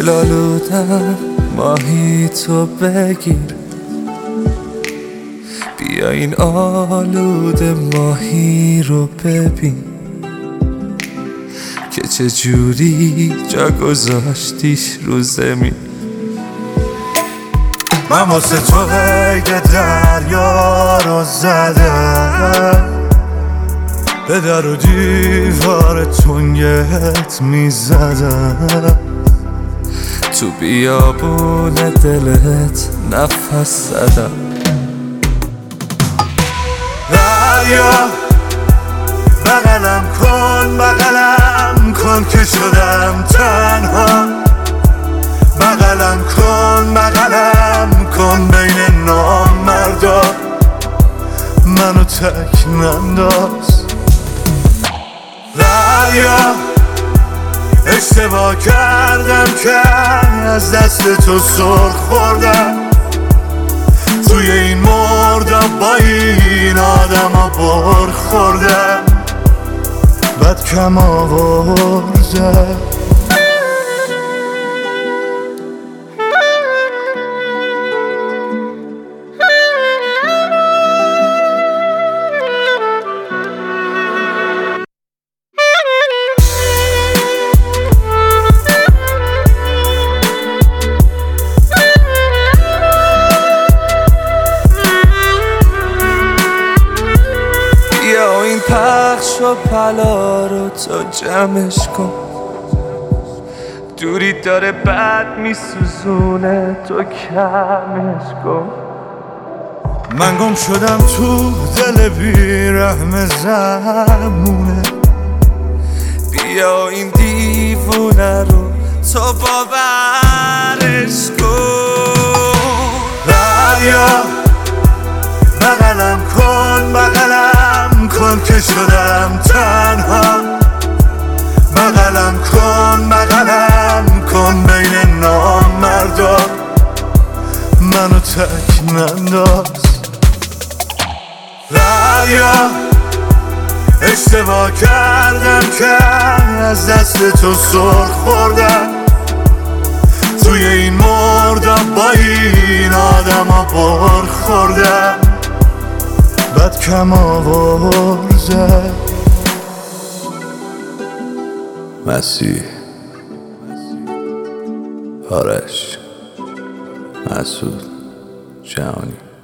دل آلودم ماهی تو بگیر، بیا این آلوده ماهی رو ببین که چجوری جا گذاشتیش رو زمین. من واسه تو قید دریا رو زدم، به در و دیوار تنگت میزدم، تو بیابون دلت نفس زدم. دریا بغلم کن که شدم تنها، بغلم کن بین نامردا، منو تک ننداز. دریا اشتباه کردم که از دست تو سر خوردم، توی این مردم با این آدم ها بر خوردم، بد کم آوردم. یا این پخش و پلا رو تو جمعش کن، دوری داره بد میسوزونه تو کمش کن. من گم شدم تو دل بیرحم زمونه، بیا این دیوونه رو تو باورش کن. دریا بغلم کن که شدم تنها، بغلم کن بین نامردا، منو تک ننداز. دریا اشتباه کردم که از دست تو سر خوردم، توی این مردم با این آدم ها بر خوردم، بد کم آورده. مسیح، آرش، مسعود، جهانی.